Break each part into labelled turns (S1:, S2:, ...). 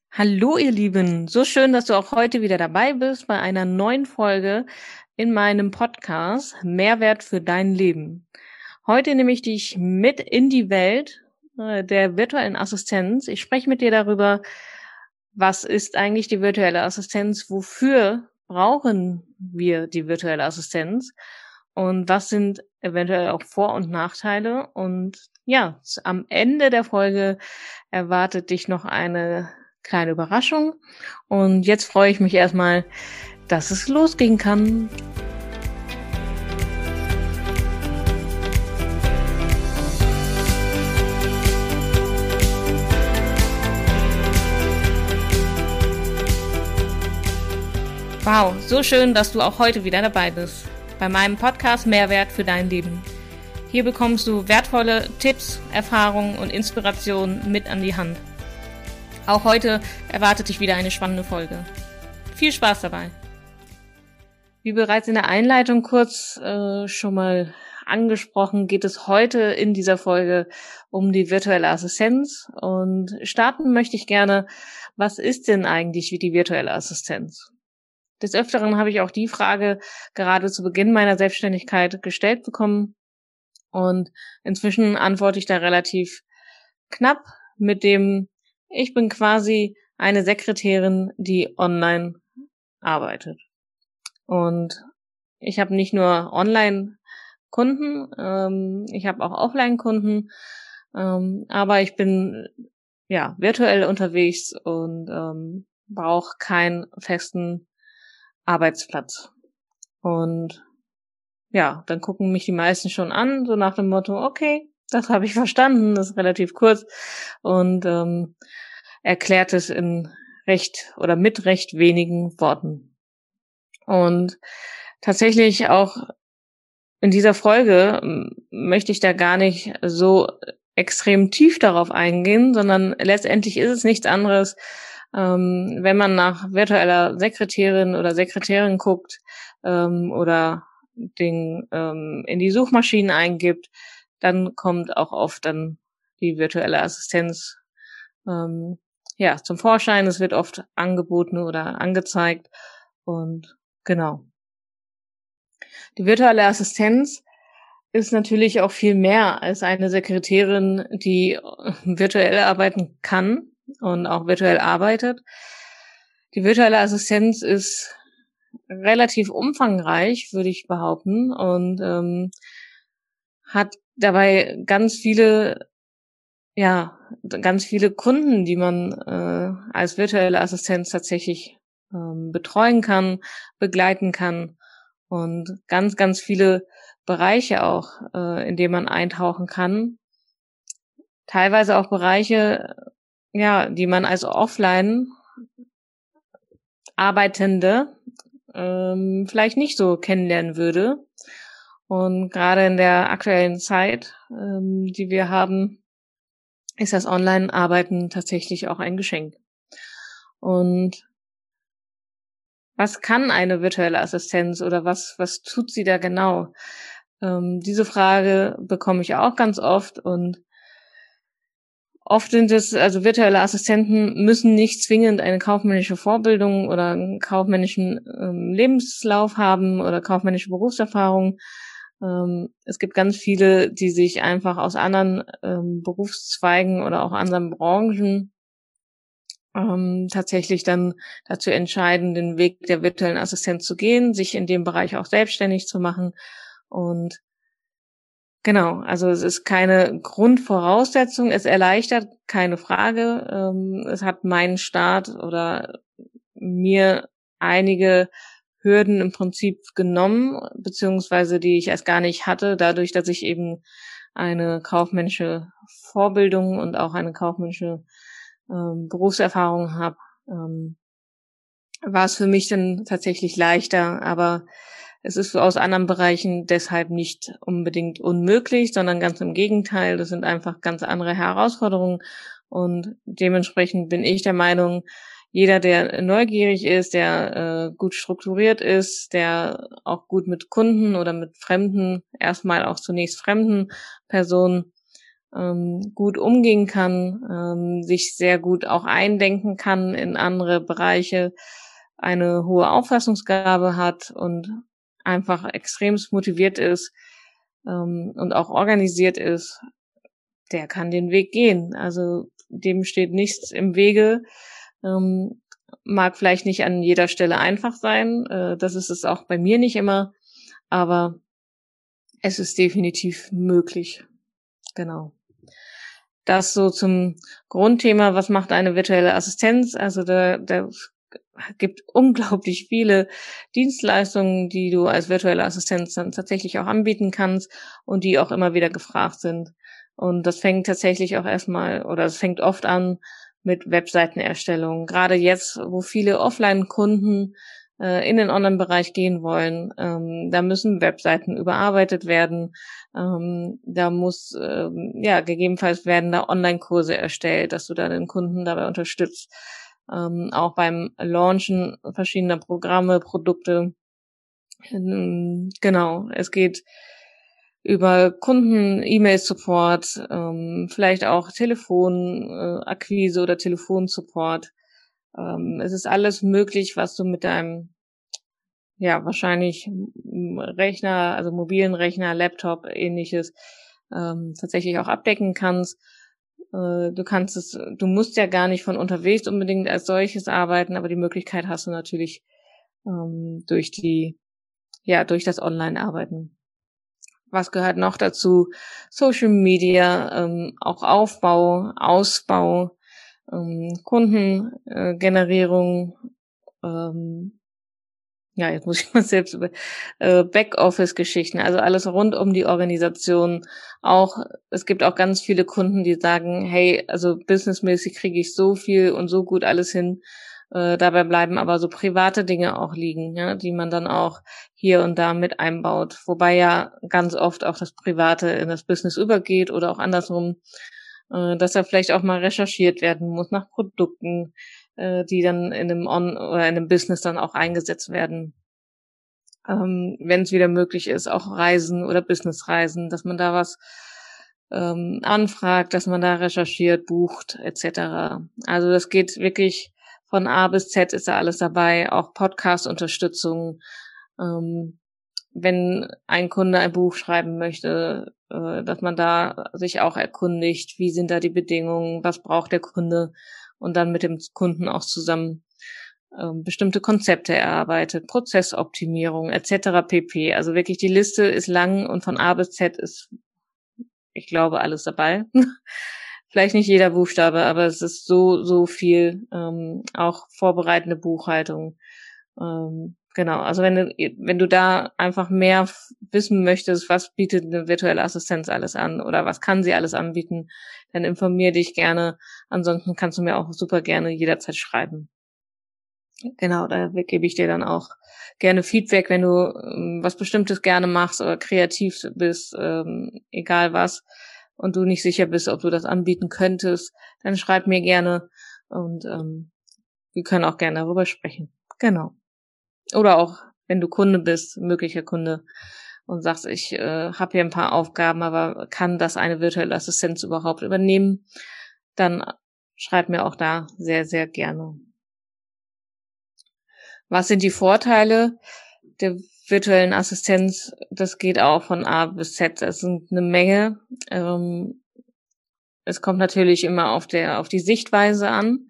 S1: Hallo, ihr Lieben. So schön, dass du auch heute wieder dabei bist bei einer neuen Folge in meinem Podcast Mehrwert für dein Leben. Heute nehme ich dich mit in die Welt der virtuellen Assistenz. Ich spreche mit dir darüber, was ist eigentlich die virtuelle Assistenz? Wofür brauchen wir die virtuelle Assistenz? Und was sind eventuell auch Vor- und Nachteile? Und ja, am Ende der Folge erwartet dich noch eine kleine Überraschung. Und jetzt freue ich mich erstmal, dass es losgehen kann. Wow, so schön, dass du auch heute wieder dabei bist. Bei meinem Podcast Mehrwert für dein Leben. Hier bekommst du wertvolle Tipps, Erfahrungen und Inspirationen mit an die Hand. Auch heute erwartet dich wieder eine spannende Folge. Viel Spaß dabei! Wie bereits in der Einleitung kurz schon mal angesprochen, geht es heute in dieser Folge um die virtuelle Assistenz. Und starten möchte ich gerne, was ist denn eigentlich wie die virtuelle Assistenz? Des Öfteren habe ich auch die Frage gerade zu Beginn meiner Selbstständigkeit gestellt bekommen. Und inzwischen antworte ich da relativ knapp mit dem, ich bin quasi eine Sekretärin, die online arbeitet. Und ich habe nicht nur Online-Kunden, ich habe auch Offline-Kunden, aber ich bin ja virtuell unterwegs und brauche keinen festen Arbeitsplatz. Und ja, dann gucken mich die meisten schon an, so nach dem Motto, okay, das habe ich verstanden, das ist relativ kurz und erklärt es in recht oder mit recht wenigen Worten. Und tatsächlich auch in dieser Folge möchte ich da gar nicht so extrem tief darauf eingehen, sondern letztendlich ist es nichts anderes, wenn man nach virtueller Sekretärin oder Sekretärin guckt oder in die Suchmaschinen eingibt, dann kommt auch oft dann die virtuelle Assistenz zum Vorschein. Es wird oft angeboten oder angezeigt und genau. Die virtuelle Assistenz ist natürlich auch viel mehr als eine Sekretärin, die virtuell arbeiten kann und auch virtuell arbeitet. Die virtuelle Assistenz ist relativ umfangreich, würde ich behaupten, und hat dabei ganz viele Kunden, die man als virtuelle Assistenz tatsächlich betreuen kann, begleiten kann und ganz, ganz viele Bereiche auch, in denen man eintauchen kann. Teilweise auch Bereiche, die man als offline Arbeitende vielleicht nicht so kennenlernen würde. Und gerade in der aktuellen Zeit, die wir haben, ist das Online-Arbeiten tatsächlich auch ein Geschenk. Und was kann eine virtuelle Assistenz oder was tut sie da genau? Diese Frage bekomme ich auch ganz oft und oft sind es, also virtuelle Assistenten müssen nicht zwingend eine kaufmännische Vorbildung oder einen kaufmännischen Lebenslauf haben oder kaufmännische Berufserfahrung. Es gibt ganz viele, die sich einfach aus anderen Berufszweigen oder auch anderen Branchen tatsächlich dann dazu entscheiden, den Weg der virtuellen Assistenz zu gehen, sich in dem Bereich auch selbstständig zu machen. Und genau, also es ist keine Grundvoraussetzung, es erleichtert, keine Frage. Es hat meinen Start oder mir einige Hürden im Prinzip genommen, beziehungsweise die ich erst gar nicht hatte, dadurch, dass ich eben eine kaufmännische Vorbildung und auch eine kaufmännische Berufserfahrung habe, war es für mich dann tatsächlich leichter, aber es ist aus anderen Bereichen deshalb nicht unbedingt unmöglich, sondern ganz im Gegenteil, das sind einfach ganz andere Herausforderungen und dementsprechend bin ich der Meinung, jeder, der neugierig ist, der gut strukturiert ist, der auch gut mit Kunden oder mit Fremden, erstmal auch zunächst fremden Personen gut umgehen kann, sich sehr gut auch eindenken kann in andere Bereiche, eine hohe Auffassungsgabe hat und einfach extremst motiviert ist, und auch organisiert ist, der kann den Weg gehen. Also dem steht nichts im Wege. Mag vielleicht nicht an jeder Stelle einfach sein, das ist es auch bei mir nicht immer, aber es ist definitiv möglich. Genau. Das so zum Grundthema, was macht eine virtuelle Assistenz? Also da gibt unglaublich viele Dienstleistungen, die du als virtuelle Assistenz dann tatsächlich auch anbieten kannst und die auch immer wieder gefragt sind. Und das fängt tatsächlich auch erstmal, oder es fängt oft an mit Webseitenerstellung. Gerade jetzt, wo viele Offline-Kunden in den Online-Bereich gehen wollen, da müssen Webseiten überarbeitet werden. Da muss, gegebenenfalls werden da Online-Kurse erstellt, dass du da den Kunden dabei unterstützt. Auch beim Launchen verschiedener Programme, Produkte. Genau, es geht über Kunden, E-Mail-Support, vielleicht auch Telefonakquise oder Telefonsupport. Es ist alles möglich, was du mit deinem, wahrscheinlich Rechner, also mobilen Rechner, Laptop, ähnliches, tatsächlich auch abdecken kannst. Du musst ja gar nicht von unterwegs unbedingt als solches arbeiten, aber die Möglichkeit hast du natürlich durch das Online-Arbeiten. Was gehört noch dazu? Social Media, auch Aufbau, Ausbau, Kundengenerierung, jetzt muss ich mal selbst über Backoffice-Geschichten, also alles rund um die Organisation. Es gibt auch ganz viele Kunden, die sagen, hey, also businessmäßig kriege ich so viel und so gut alles hin. Dabei bleiben aber so private Dinge auch liegen, ja, die man dann auch hier und da mit einbaut. Wobei ja ganz oft auch das Private in das Business übergeht oder auch andersrum, dass da vielleicht auch mal recherchiert werden muss nach Produkten, die dann in einem Business dann auch eingesetzt werden. Wenn es wieder möglich ist, auch Reisen oder Businessreisen, dass man da was anfragt, dass man da recherchiert, bucht, etc. Also das geht wirklich von A bis Z ist da alles dabei, auch Podcast-Unterstützung. Wenn ein Kunde ein Buch schreiben möchte, dass man da sich auch erkundigt, wie sind da die Bedingungen, was braucht der Kunde und dann mit dem Kunden auch zusammen bestimmte Konzepte erarbeitet, Prozessoptimierung etc. pp. Also wirklich die Liste ist lang und von A bis Z ist, ich glaube, alles dabei. Vielleicht nicht jeder Buchstabe, aber es ist so viel, auch vorbereitende Buchhaltung. Genau, also wenn du da einfach mehr wissen möchtest, was bietet eine virtuelle Assistenz alles an oder was kann sie alles anbieten, dann informier dich gerne. Ansonsten kannst du mir auch super gerne jederzeit schreiben. Genau, da gebe ich dir dann auch gerne Feedback, wenn du was Bestimmtes gerne machst oder kreativ bist, egal was, und du nicht sicher bist, ob du das anbieten könntest, dann schreib mir gerne und wir können auch gerne darüber sprechen. Genau. Oder auch, wenn du Kunde bist, möglicher Kunde, und sagst, ich habe hier ein paar Aufgaben, aber kann das eine virtuelle Assistenz überhaupt übernehmen, dann schreib mir auch da sehr, sehr gerne. Was sind die Vorteile der virtuellen Assistenz? Das geht auch von A bis Z. Das sind eine Menge. Es kommt natürlich immer auf die Sichtweise an.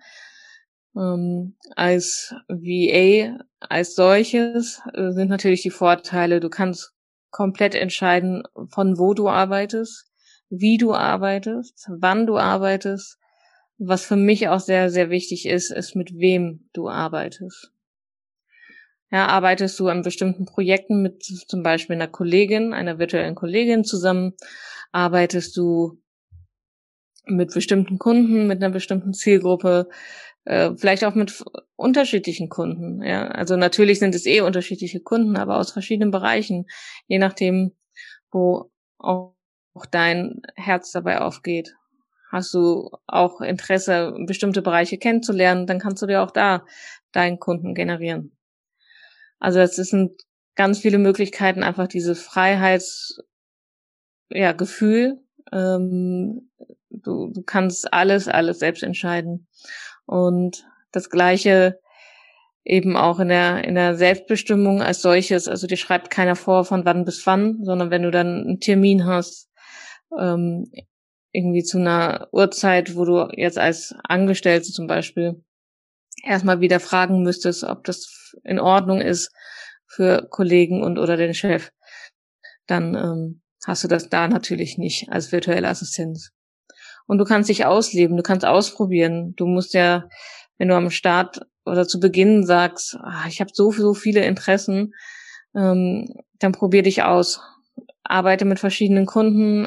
S1: Als VA, als solches, sind natürlich die Vorteile, du kannst komplett entscheiden, von wo du arbeitest, wie du arbeitest, wann du arbeitest. Was für mich auch sehr, sehr wichtig ist, mit wem du arbeitest. Ja, arbeitest du an bestimmten Projekten mit zum Beispiel einer Kollegin, einer virtuellen Kollegin zusammen? Arbeitest du mit bestimmten Kunden, mit einer bestimmten Zielgruppe, vielleicht auch mit unterschiedlichen Kunden? Ja, also natürlich sind es unterschiedliche Kunden, aber aus verschiedenen Bereichen, je nachdem, wo auch dein Herz dabei aufgeht. Hast du auch Interesse, bestimmte Bereiche kennenzulernen, dann kannst du dir auch da deinen Kunden generieren. Also es sind ganz viele Möglichkeiten, einfach dieses Freiheitsgefühl Du kannst alles selbst entscheiden. Und das Gleiche eben auch in der Selbstbestimmung als solches. Also dir schreibt keiner vor, von wann bis wann, sondern wenn du dann einen Termin hast, irgendwie zu einer Uhrzeit, wo du jetzt als Angestellte zum Beispiel erstmal wieder fragen müsstest, ob das in Ordnung ist für Kollegen und oder den Chef, dann hast du das da natürlich nicht als virtuelle Assistenz. Und du kannst dich ausleben, du kannst ausprobieren. Du musst ja, wenn du am Start oder zu Beginn sagst, ich habe so viele Interessen, dann probier dich aus. Arbeite mit verschiedenen Kunden,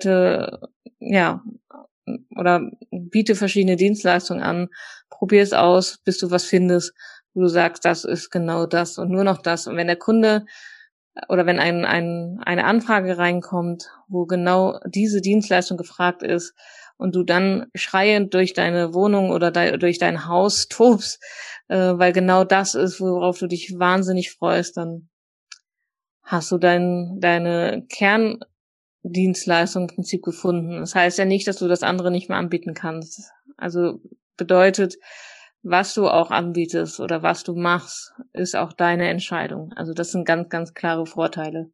S1: oder biete verschiedene Dienstleistungen an, probier es aus, bis du was findest, wo du sagst, das ist genau das und nur noch das. Und wenn der Kunde oder wenn eine Anfrage reinkommt, wo genau diese Dienstleistung gefragt ist und du dann schreiend durch deine Wohnung oder durch dein Haus tobst, weil genau das ist, worauf du dich wahnsinnig freust, dann hast du deine Kerndienstleistung im Prinzip gefunden. Das heißt ja nicht, dass du das andere nicht mehr anbieten kannst. Also bedeutet, was du auch anbietest oder was du machst, ist auch deine Entscheidung. Also das sind ganz klare Vorteile.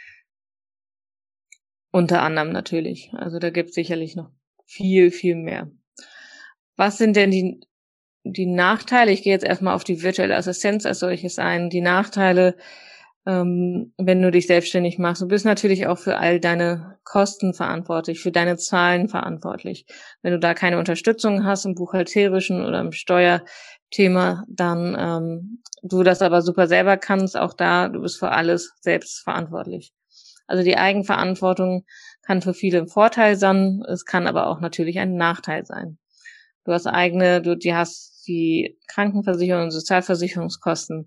S1: Unter anderem natürlich. Also da gibt es sicherlich noch viel mehr. Was sind denn die Nachteile? Ich gehe jetzt erstmal auf die virtuelle Assistenz als solches ein. Die Nachteile, wenn du dich selbstständig machst. Du bist natürlich auch für all deine Kosten verantwortlich, für deine Zahlen verantwortlich. Wenn du da keine Unterstützung hast im buchhalterischen oder im Steuerthema, dann du das aber super selber kannst, auch da, du bist für alles selbst verantwortlich. Also die Eigenverantwortung kann für viele ein Vorteil sein, es kann aber auch natürlich ein Nachteil sein. Du hast die Krankenversicherung und Sozialversicherungskosten,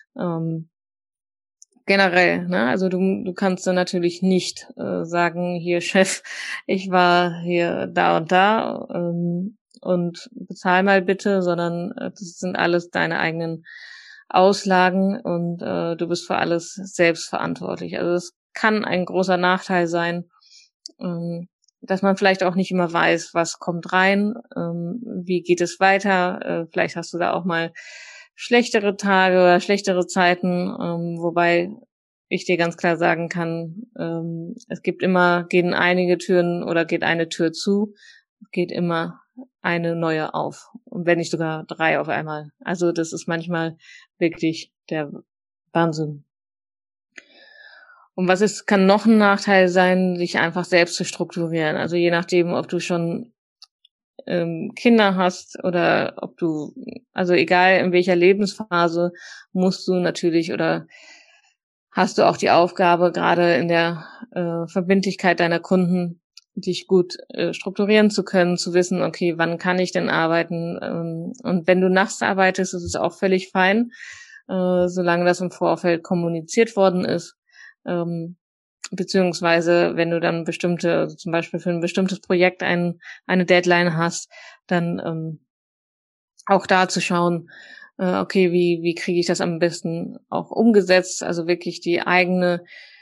S1: generell, ne? Also du kannst dann natürlich nicht sagen, hier Chef, ich war hier da und da und bezahl mal bitte, sondern das sind alles deine eigenen Auslagen und du bist für alles selbst verantwortlich. Also es kann ein großer Nachteil sein, dass man vielleicht auch nicht immer weiß, was kommt rein, wie geht es weiter. Vielleicht hast du da auch mal schlechtere Tage oder schlechtere Zeiten, wobei ich dir ganz klar sagen kann, gehen einige Türen oder geht eine Tür zu, geht immer eine neue auf. Und wenn nicht sogar 3 auf einmal. Also das ist manchmal wirklich der Wahnsinn. Und kann noch ein Nachteil sein, sich einfach selbst zu strukturieren. Also je nachdem, ob du schon Kinder hast oder also egal in welcher Lebensphase, musst du natürlich oder hast du auch die Aufgabe, gerade in der Verbindlichkeit deiner Kunden, dich gut strukturieren zu können, zu wissen, okay, wann kann ich denn arbeiten? Und wenn du nachts arbeitest, ist es auch völlig fein, solange das im Vorfeld kommuniziert worden ist. Beziehungsweise wenn du dann zum Beispiel für ein bestimmtes Projekt eine Deadline hast, dann auch da zu schauen, okay, wie kriege ich das am besten auch umgesetzt, also wirklich die eigene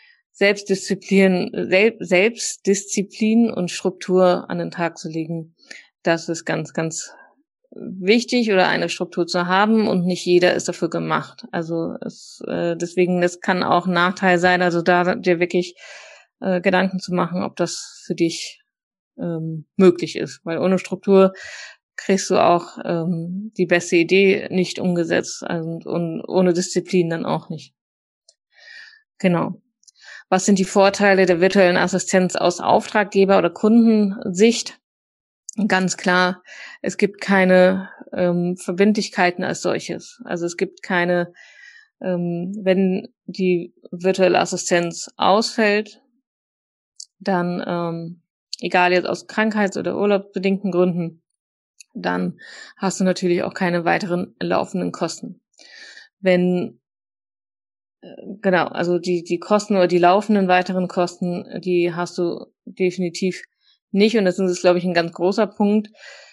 S1: Selbstdisziplin und Struktur an den Tag zu legen. Das ist ganz wichtig, oder eine Struktur zu haben, und nicht jeder ist dafür gemacht. Also deswegen, das kann auch ein Nachteil sein, also da dir wirklich Gedanken zu machen, ob das für dich möglich ist, weil ohne Struktur kriegst du auch die beste Idee nicht umgesetzt, und ohne Disziplin dann auch nicht. Genau. Was sind die Vorteile der virtuellen Assistenz aus Auftraggeber- oder Kundensicht? Ganz klar, es gibt keine Verbindlichkeiten als solches. Also es gibt keine, wenn die virtuelle Assistenz ausfällt, dann, egal jetzt aus krankheits- oder urlaubsbedingten Gründen, dann hast du natürlich auch keine weiteren laufenden Kosten. Genau, also die Kosten oder die laufenden weiteren Kosten, die hast du definitiv nicht, und das ist, glaube ich, ein ganz großer Punkt.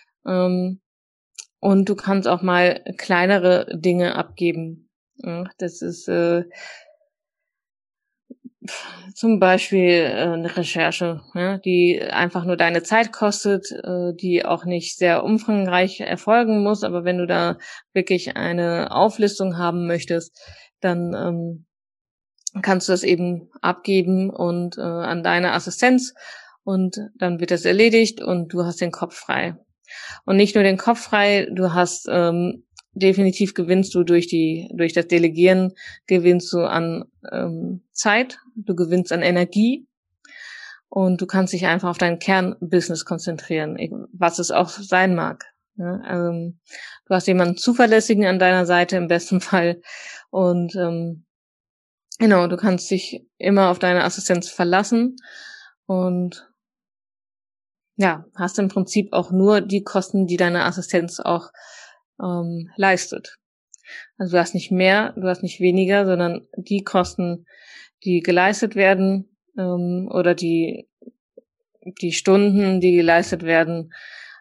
S1: Und du kannst auch mal kleinere Dinge abgeben. Ja, das ist Zum Beispiel eine Recherche, ja, die einfach nur deine Zeit kostet, die auch nicht sehr umfangreich erfolgen muss. Aber wenn du da wirklich eine Auflistung haben möchtest, dann kannst du das eben abgeben und an deine Assistenz, und dann wird das erledigt und du hast den Kopf frei. Und nicht nur den Kopf frei, du hast definitiv gewinnst du durch das Delegieren, gewinnst du an Zeit, du gewinnst an Energie, und du kannst dich einfach auf dein Kernbusiness konzentrieren, was es auch sein mag. Ja, du hast jemanden Zuverlässigen an deiner Seite im besten Fall, und genau, du kannst dich immer auf deine Assistenz verlassen und ja, hast im Prinzip auch nur die Kosten, die deine Assistenz auch leistet. Also du hast nicht mehr, du hast nicht weniger, sondern die Kosten, die geleistet werden, oder die Stunden, die geleistet werden,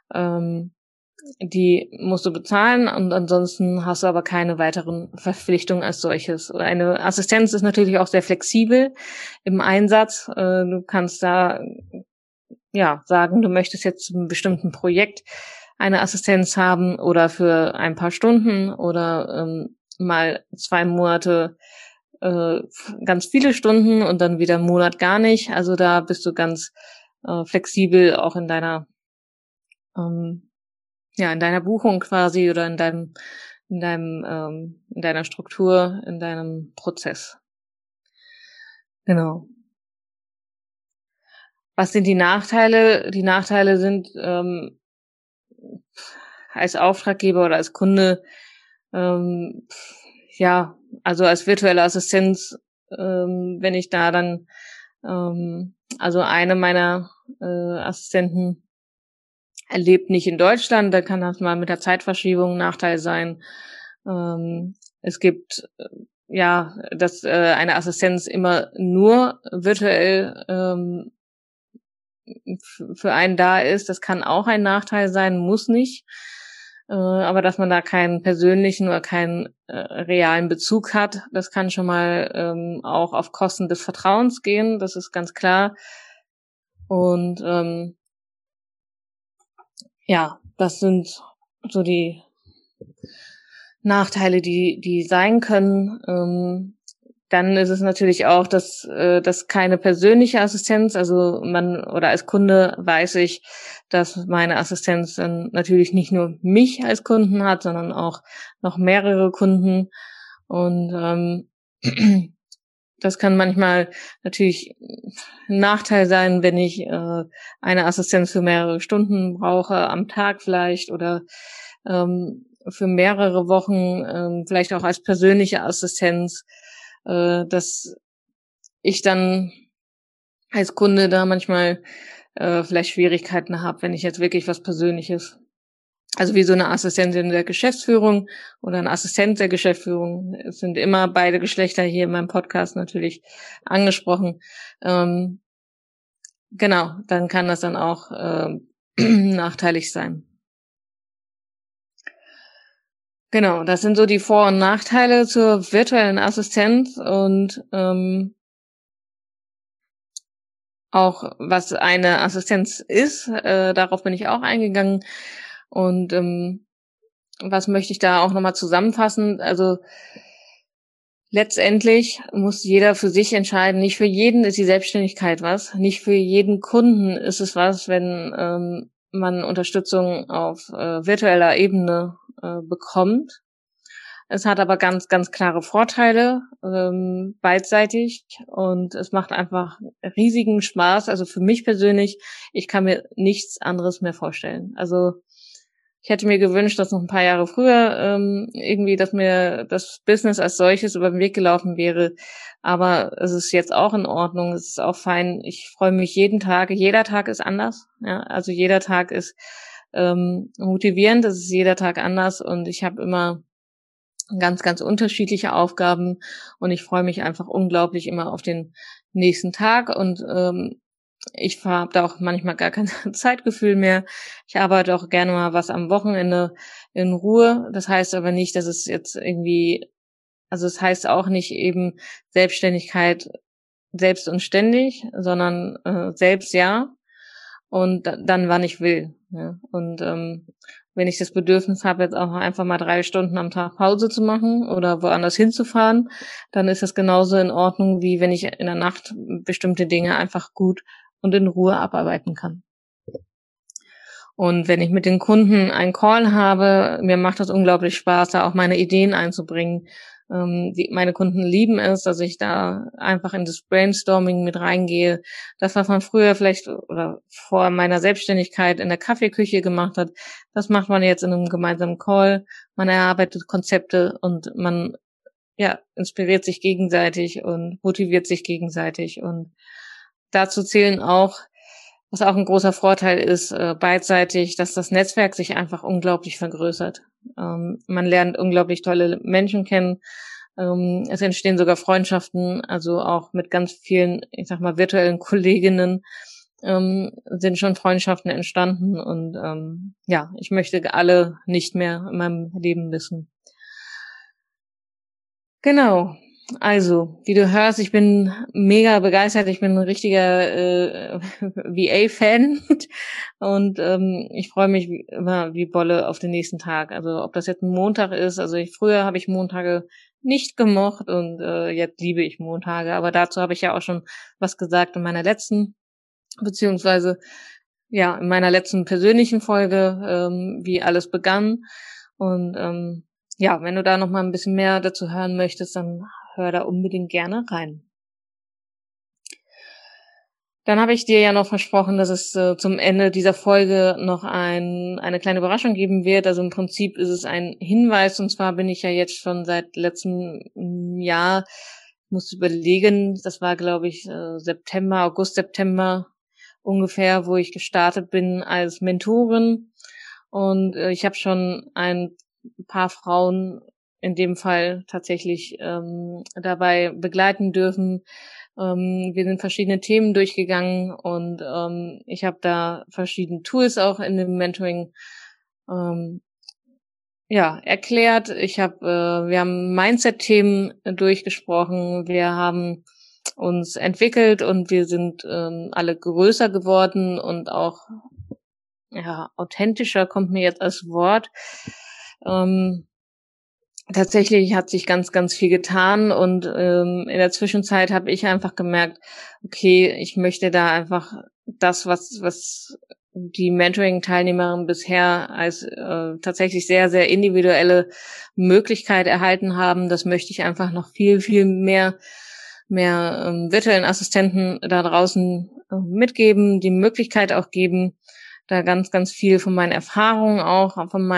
S1: die musst du bezahlen, und ansonsten hast du aber keine weiteren Verpflichtungen als solches. Eine Assistenz ist natürlich auch sehr flexibel im Einsatz. Du kannst da ja sagen, du möchtest jetzt zu einem bestimmten Projekt eine Assistenz haben oder für ein paar Stunden oder mal 2 Monate ganz viele Stunden und dann wieder einen Monat gar nicht. Also da bist du ganz flexibel auch in deiner in deiner Buchung quasi oder in deiner Struktur, in deinem Prozess. Genau. Was sind die Nachteile? Die Nachteile sind als Auftraggeber oder als Kunde, ähm, ja, also als virtuelle Assistenz, wenn ich da dann, also eine meiner Assistenten lebt nicht in Deutschland, da kann das mal mit der Zeitverschiebung ein Nachteil sein. Es gibt dass eine Assistenz immer nur virtuell für einen da ist, das kann auch ein Nachteil sein, muss nicht. Aber dass man da keinen persönlichen oder keinen realen Bezug hat, das kann schon mal auch auf Kosten des Vertrauens gehen, das ist ganz klar. Und das sind so die Nachteile, die sein können. Dann ist es natürlich auch, dass keine persönliche Assistenz, also als Kunde weiß ich, dass meine Assistenz dann natürlich nicht nur mich als Kunden hat, sondern auch noch mehrere Kunden. Und das kann manchmal natürlich ein Nachteil sein, wenn ich eine Assistenz für mehrere Stunden brauche, am Tag vielleicht, oder für mehrere Wochen, vielleicht auch als persönliche Assistenz, dass ich dann als Kunde da manchmal vielleicht Schwierigkeiten habe, wenn ich jetzt wirklich was Persönliches, also wie so eine Assistentin der Geschäftsführung oder ein Assistent der Geschäftsführung, es sind immer beide Geschlechter hier in meinem Podcast natürlich angesprochen. Genau, dann kann das dann auch nachteilig sein. Genau, das sind so die Vor- und Nachteile zur virtuellen Assistenz, und auch was eine Assistenz ist, darauf bin ich auch eingegangen. Und was möchte ich da auch nochmal zusammenfassen? Also letztendlich muss jeder für sich entscheiden. Nicht für jeden ist die Selbstständigkeit was. Nicht für jeden Kunden ist es was, wenn man Unterstützung auf virtueller Ebene bekommt. Es hat aber ganz, ganz klare Vorteile, beidseitig, und es macht einfach riesigen Spaß. Also für mich persönlich, ich kann mir nichts anderes mehr vorstellen. Also ich hätte mir gewünscht, dass noch ein paar Jahre früher irgendwie, dass mir das Business als solches über den Weg gelaufen wäre. Aber es ist jetzt auch in Ordnung, es ist auch fein. Ich freue mich jeden Tag. Jeder Tag ist anders. Ja? Also jeder Tag ist motivierend, es ist jeder Tag anders, und ich habe immer ganz, ganz unterschiedliche Aufgaben, und ich freue mich einfach unglaublich immer auf den nächsten Tag, und ich habe da auch manchmal gar kein Zeitgefühl mehr. Ich arbeite auch gerne mal was am Wochenende in Ruhe. Das heißt aber nicht, dass es jetzt irgendwie, also es heißt auch nicht eben Selbstständigkeit selbst und ständig, sondern selbst ja und dann, wann ich will. Ja. Und wenn ich das Bedürfnis habe, jetzt auch einfach mal 3 Stunden am Tag Pause zu machen oder woanders hinzufahren, dann ist das genauso in Ordnung, wie wenn ich in der Nacht bestimmte Dinge einfach gut und in Ruhe abarbeiten kann. Und wenn ich mit den Kunden einen Call habe, mir macht das unglaublich Spaß, da auch meine Ideen einzubringen. Meine Kunden lieben es, dass ich da einfach in das Brainstorming mit reingehe. Das, was man früher vielleicht oder vor meiner Selbstständigkeit in der Kaffeeküche gemacht hat, das macht man jetzt in einem gemeinsamen Call. Man erarbeitet Konzepte und man, ja, inspiriert sich gegenseitig und motiviert sich gegenseitig. Und dazu zählen auch, was auch ein großer Vorteil ist, beidseitig, dass das Netzwerk sich einfach unglaublich vergrößert. Man lernt unglaublich tolle Menschen kennen. Es entstehen sogar Freundschaften, also auch mit ganz vielen, ich sag mal, virtuellen Kolleginnen sind schon Freundschaften entstanden. Und ja, ich möchte alle nicht mehr in meinem Leben missen. Genau. Also, wie du hörst, ich bin mega begeistert. Ich bin ein richtiger VA-Fan und ich freue mich immer wie Bolle auf den nächsten Tag. Also, ob das jetzt ein Montag ist. Also, früher habe ich Montage nicht gemocht und jetzt liebe ich Montage. Aber dazu habe ich ja auch schon was gesagt in meiner letzten, beziehungsweise ja in meiner letzten persönlichen Folge, wie alles begann. Und ja, wenn du da noch mal ein bisschen mehr dazu hören möchtest, dann hör da unbedingt gerne rein. Dann habe ich dir ja noch versprochen, dass es zum Ende dieser Folge noch eine kleine Überraschung geben wird. Also im Prinzip ist es ein Hinweis, und zwar bin ich ja jetzt schon seit letztem Jahr, muss überlegen, das war glaube ich August, September ungefähr, wo ich gestartet bin als Mentorin. Und ich habe schon ein paar Frauen in dem Fall tatsächlich dabei begleiten dürfen. Wir sind verschiedene Themen durchgegangen und ich habe da verschiedene Tools auch in dem Mentoring ja erklärt. Wir haben Mindset-Themen durchgesprochen. Wir haben uns entwickelt und wir sind alle größer geworden und auch ja authentischer kommt mir jetzt als Wort. Tatsächlich hat sich ganz, ganz viel getan und in der Zwischenzeit habe ich einfach gemerkt, okay, ich möchte da einfach das, was die Mentoring-Teilnehmerinnen bisher als tatsächlich sehr, sehr individuelle Möglichkeit erhalten haben, das möchte ich einfach noch viel, viel mehr virtuellen Assistenten da draußen mitgeben, die Möglichkeit auch geben, da ganz, ganz viel von meinen Erfahrungen auch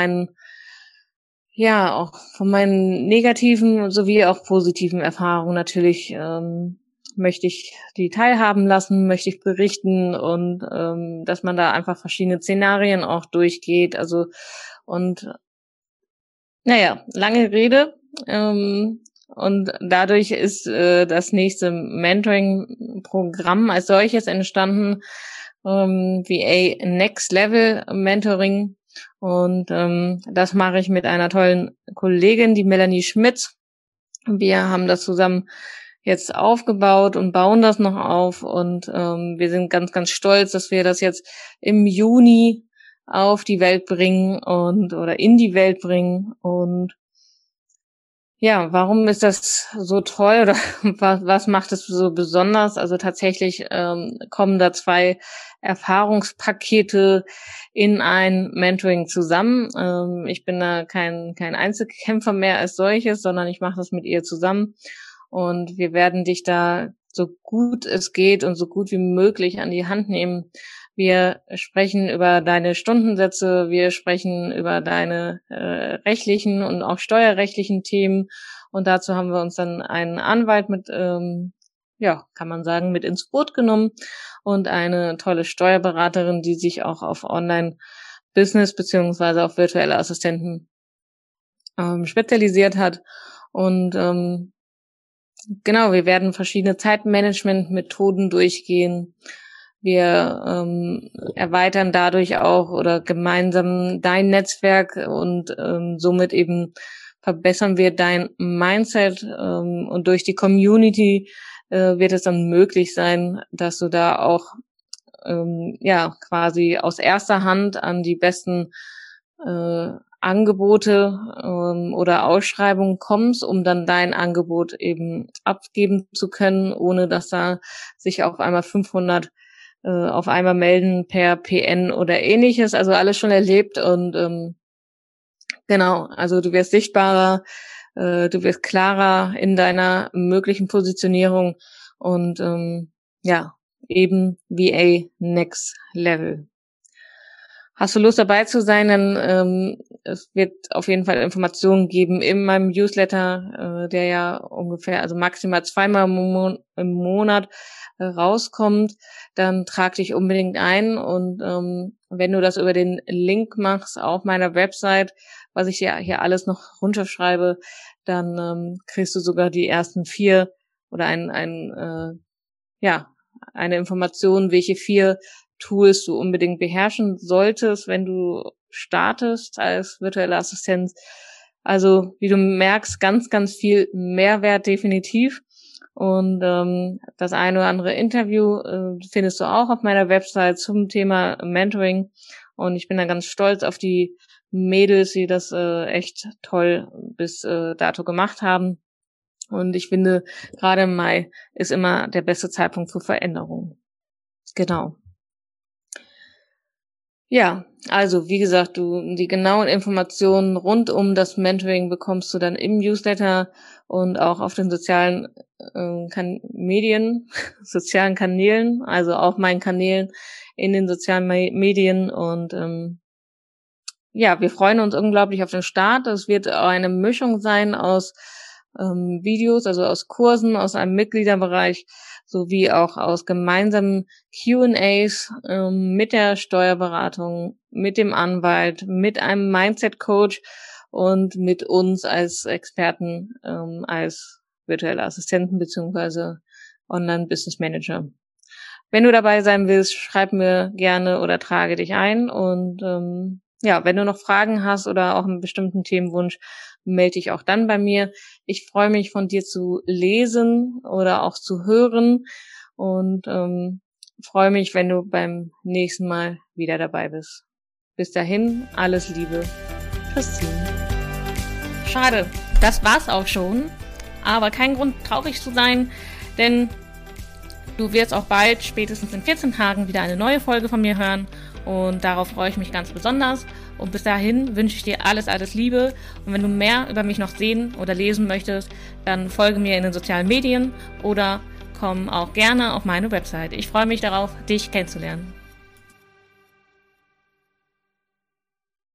S1: auch von meinen negativen sowie auch positiven Erfahrungen natürlich möchte ich die teilhaben lassen, möchte ich berichten und dass man da einfach verschiedene Szenarien auch durchgeht. Also und naja, lange Rede. Und dadurch ist das nächste Mentoring-Programm als solches entstanden, VA Next Level Mentoring. Und das mache ich mit einer tollen Kollegin, die Melanie Schmitz. Wir haben das zusammen jetzt aufgebaut und bauen das noch auf. Und wir sind ganz, ganz stolz, dass wir das jetzt im Juni auf die Welt bringen oder in die Welt bringen. Und ja, warum ist das so toll oder was macht es so besonders? Also tatsächlich kommen da 2 Erfahrungspakete in ein Mentoring zusammen. Ich bin da kein Einzelkämpfer mehr als solches, sondern ich mache das mit ihr zusammen. Und wir werden dich da so gut es geht und so gut wie möglich an die Hand nehmen. Wir sprechen über deine Stundensätze, wir sprechen über deine rechtlichen und auch steuerrechtlichen Themen und dazu haben wir uns dann einen Anwalt mit, kann man sagen, mit ins Boot genommen und eine tolle Steuerberaterin, die sich auch auf Online-Business beziehungsweise auf virtuelle Assistenten spezialisiert hat und genau, wir werden verschiedene Zeitmanagement-Methoden durchgehen. Wir erweitern dadurch auch oder gemeinsam dein Netzwerk und somit eben verbessern wir dein Mindset und durch die Community wird es dann möglich sein, dass du da auch quasi aus erster Hand an die besten Angebote oder Ausschreibungen kommst, um dann dein Angebot eben abgeben zu können, ohne dass da sich auf einmal 500 auf einmal melden per PN oder ähnliches. Also alles schon erlebt und genau, also du wirst sichtbarer, du wirst klarer in deiner möglichen Positionierung und eben VA Next Level. Hast du Lust dabei zu sein, dann es wird auf jeden Fall Informationen geben in meinem Newsletter, der ja ungefähr, also maximal 2-mal im Monat rauskommt. Dann trag dich unbedingt ein und wenn du das über den Link machst auf meiner Website, was ich dir hier alles noch runterschreibe, dann kriegst du sogar die ersten 4 oder eine Information, welche 4 Tools du unbedingt beherrschen solltest, wenn du startest als virtuelle Assistenz. Also wie du merkst, ganz, ganz viel Mehrwert definitiv. Und das eine oder andere Interview findest du auch auf meiner Website zum Thema Mentoring. Und ich bin da ganz stolz auf die Mädels, die das echt toll bis dato gemacht haben. Und ich finde, gerade im Mai ist immer der beste Zeitpunkt für Veränderungen. Genau. Ja, also wie gesagt, die genauen Informationen rund um das Mentoring bekommst du dann im Newsletter und auch auf den sozialen sozialen Kanälen, also auf meinen Kanälen in den sozialen Medien und wir freuen uns unglaublich auf den Start. Es wird eine Mischung sein aus Videos, also aus Kursen, aus einem Mitgliederbereich, sowie auch aus gemeinsamen Q&As mit der Steuerberatung, mit dem Anwalt, mit einem Mindset-Coach und mit uns als Experten, als virtuelle Assistenten beziehungsweise Online-Business-Manager. Wenn du dabei sein willst, schreib mir gerne oder trage dich ein und wenn du noch Fragen hast oder auch einen bestimmten Themenwunsch, melde dich auch dann bei mir. Ich freue mich, von dir zu lesen oder auch zu hören und freue mich, wenn du beim nächsten Mal wieder dabei bist. Bis dahin, alles Liebe, Christine. Schade, das war's auch schon, aber kein Grund traurig zu sein, denn du wirst auch bald, spätestens in 14 Tagen, wieder eine neue Folge von mir hören und darauf freue ich mich ganz besonders. Und bis dahin wünsche ich dir alles, alles Liebe. Und wenn du mehr über mich noch sehen oder lesen möchtest, dann folge mir in den sozialen Medien oder komm auch gerne auf meine Website. Ich freue mich darauf, dich kennenzulernen.